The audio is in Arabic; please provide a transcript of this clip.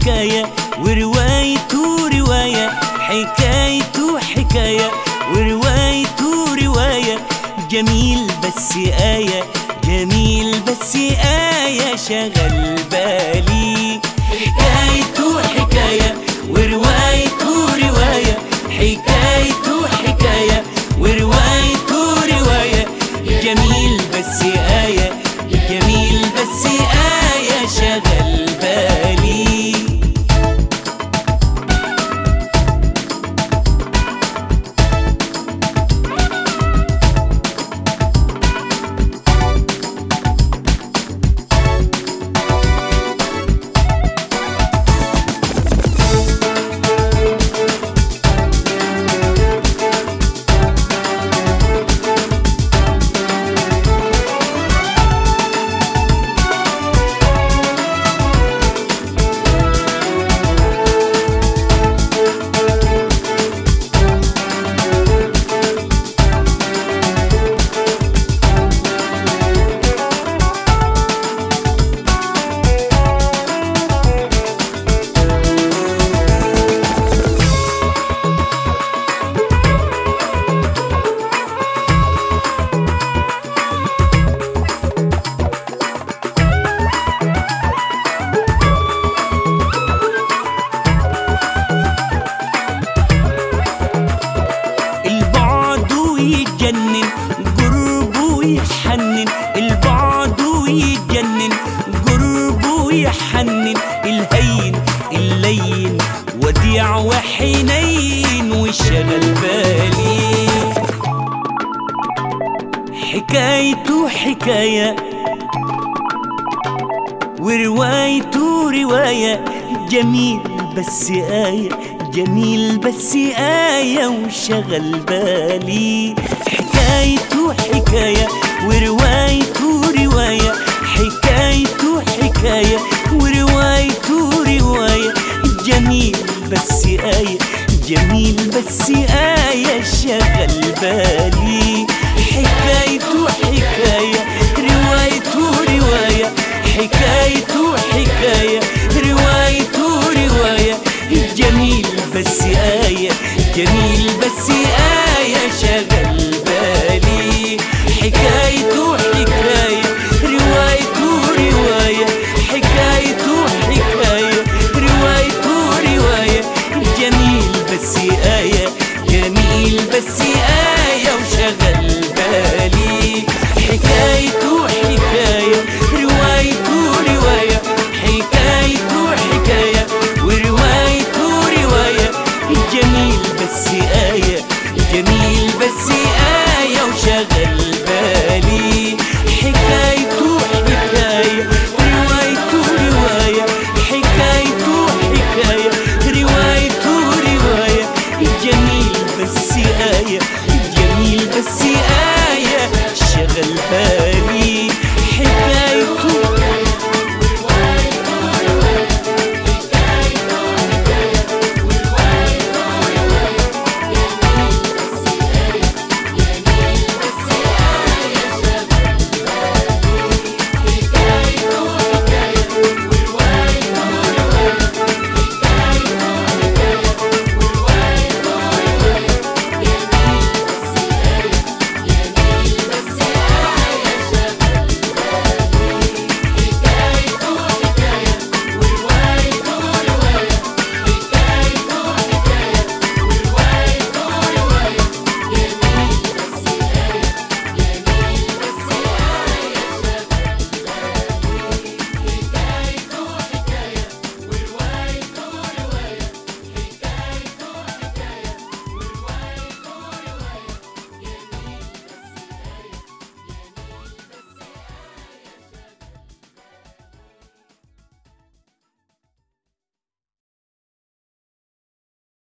حكاية وروايته رواية، حكايته حكاية وروايته رواية. جميل بس آية، جميل بس آية شغل بالي. حكايته حكاية وروايته رواية، حكايته حكاية وروايته رواية. جميل بس آية، جميل بس آية شغل بالي. يتجنن قربه يحنن، البعد ويتجنن قربه يحنن. الهين اللين وديع وحنين وشغل بالي. حكايته حكاية وروايته رواية. جميل بس آية، جميل بس آية وشغل بالي. حكايته حكاية وروايته رواية، حكايته حكاية وروايته رواية. جميل بس آية، جميل بس آية شغل بالي. حكايته حكاية روايته رواية، حكايته حكاية